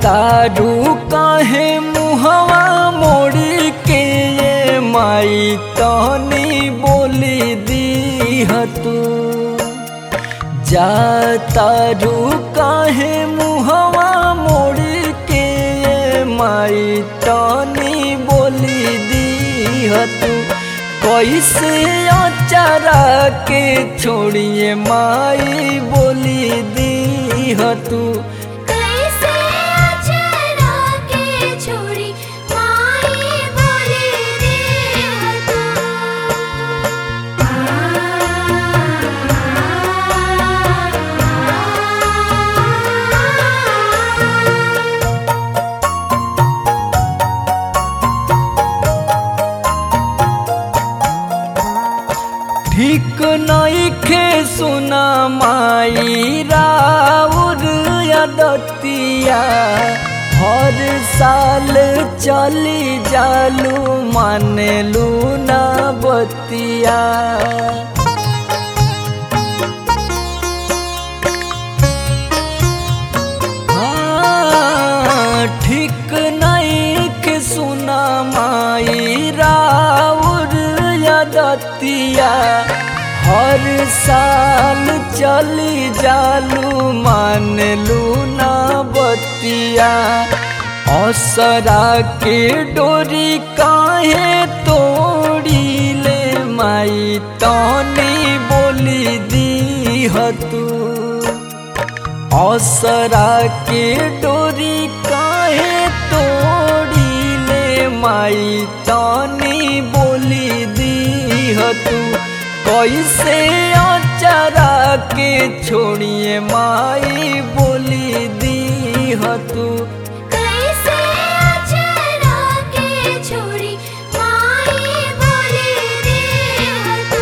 तारू काहे मुहवा मोड़ी के ये माई तनी बोली दीह तू। जा तारू काहे मुहवा मोड़ी के ये माई तनी बोली दीह तू। कैसे अचारा के छोड़िए माई बोली दीह तू। कैसे अचारा के छोड़ी माई बोली दीह तू। ठीक नइखे सुना माई राउर यदतिया। हर साल चली जालू मानेलू ना बतिया। ठीक नइखे सुना माई राउर यदतिया। हर साल चली जालू मानलू ना बतिया। असरा के डोरी काहे तोड़ी ले माई तनी बोली दीह तू। असरा के डोरी काहे तोड़ी ले माई तनी बोली दीह तू। कैसे अचारा के छोड़िए माई बोली दीह तू। कैसे अचारा के छोड़ी माई बोली दीह तू।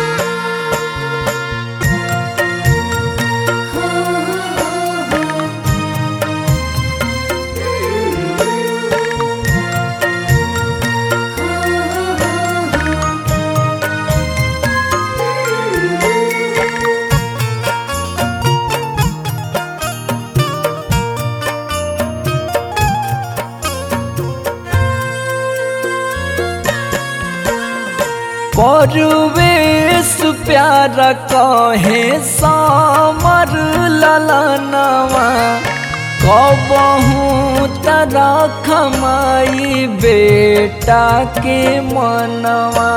परवेश प्यारा कहे सामर ललनवा। कबहू तरा खमाई बेटा के मनवा।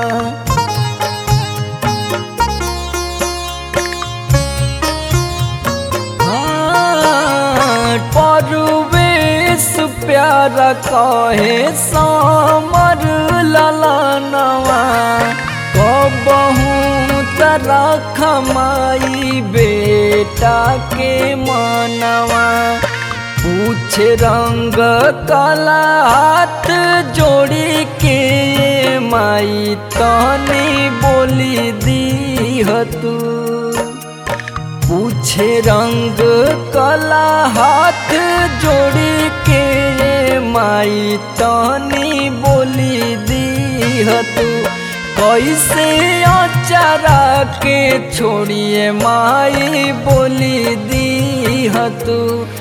परवेश प्यारा कहे सामर ललनवा। कबहू तरा खमाई बेटा के मनवा। पूछ रंग काला हाथ जोड़ी के माई तनी बोली दीह तू। पूछे रंग काला हाथ जोड़ी के माई तनी बोली दीह तू। कैसे अचारा के छोड़िए माई बोली दीह तू।